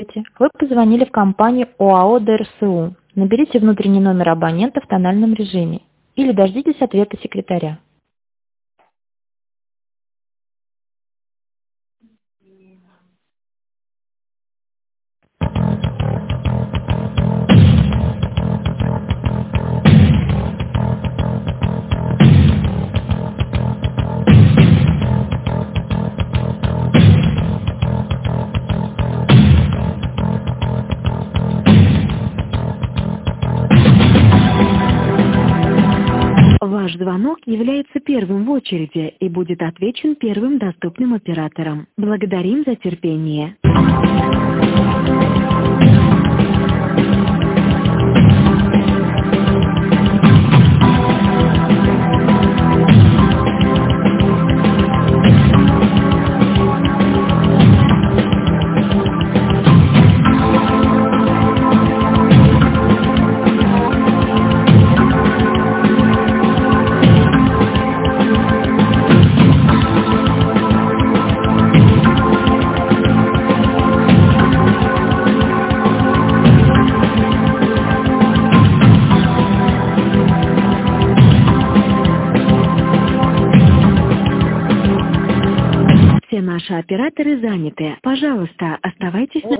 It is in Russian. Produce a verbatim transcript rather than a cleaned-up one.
Вы позвонили в компанию ОАО ДРСУ. Наберите внутренний номер абонента в тональном режиме или дождитесь ответа секретаря. Ваш звонок является первым в очереди и будет отвечен первым доступным оператором. Благодарим за терпение. Все наши операторы заняты. Пожалуйста, оставайтесь на